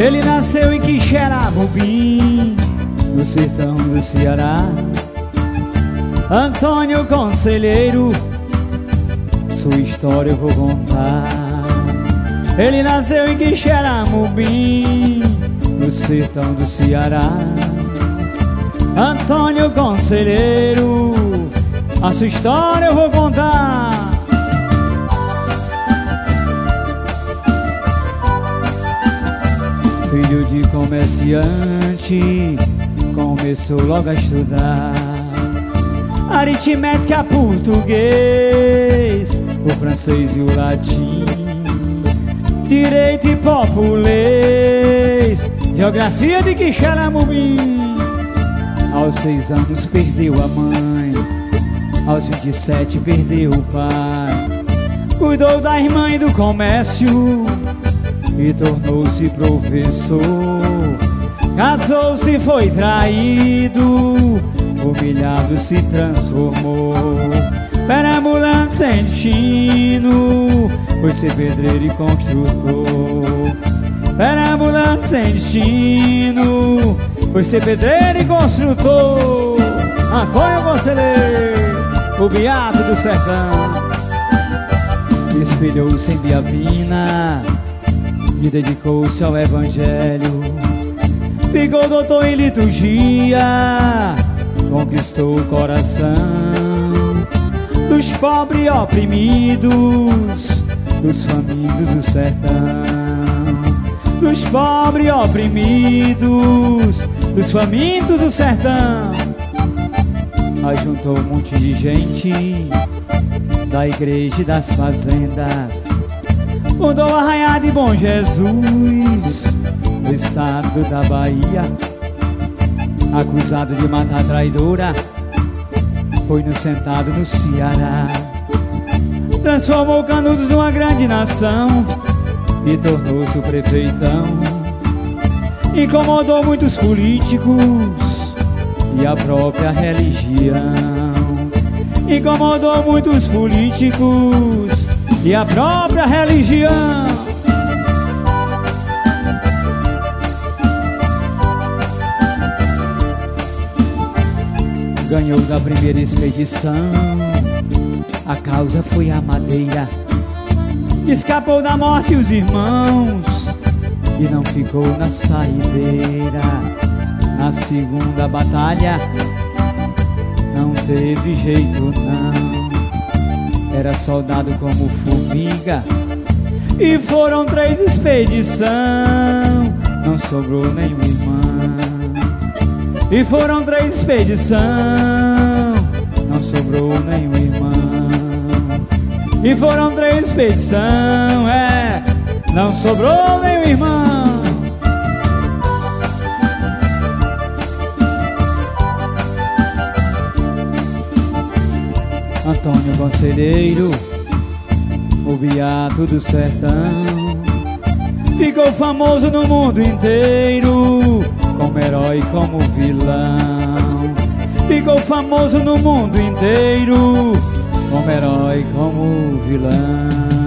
Ele nasceu em Quixeramobim, no sertão do Ceará. Antônio Conselheiro, sua história eu vou contar. Ele nasceu em Quixeramobim, no sertão do Ceará. Antônio Conselheiro, a sua história eu vou contar. Filho de comerciante, começou logo a estudar aritmética, português, o francês e o latim, direito e populês, geografia de Quixeramobim. Aos 6 anos perdeu a mãe, aos 27 perdeu o pai. Cuidou da irmã e do comércio e tornou-se professor. Casou-se, foi traído, humilhado se transformou. Perambulante sem destino, foi ser pedreiro e construtor. Perambulante sem destino, foi ser pedreiro e construtor. Antônio Conselheiro, o beato do sertão. Espelhou-se em Biapina e dedicou-se ao evangelho. Ficou doutor em liturgia, conquistou o coração dos pobres e oprimidos, dos famintos do sertão. Dos pobres e oprimidos, dos famintos do sertão. Aí juntou um monte de gente da igreja e das fazendas, fundou o Arraial de Bom Jesus, no estado da Bahia. Acusado de matar traidora, foi inocentado no Ceará. Transformou Canudos numa grande nação e tornou-se o prefeitão. Incomodou muitos políticos e a própria religião. Incomodou muitos políticos e a própria religião. Ganhou da primeira expedição, a causa foi a madeira. Escapou da morte os irmãos e não ficou na saideira. Na segunda batalha não teve jeito não, era soldado como formiga. E foram 3 expedições, não sobrou nenhum irmão. E foram 3 expedições, não sobrou nenhum irmão. E foram 3 expedições, não sobrou nenhum irmão. Antônio Conselheiro, o beato do sertão, ficou famoso no mundo inteiro, como herói, como vilão. Ficou famoso no mundo inteiro, como herói, como vilão.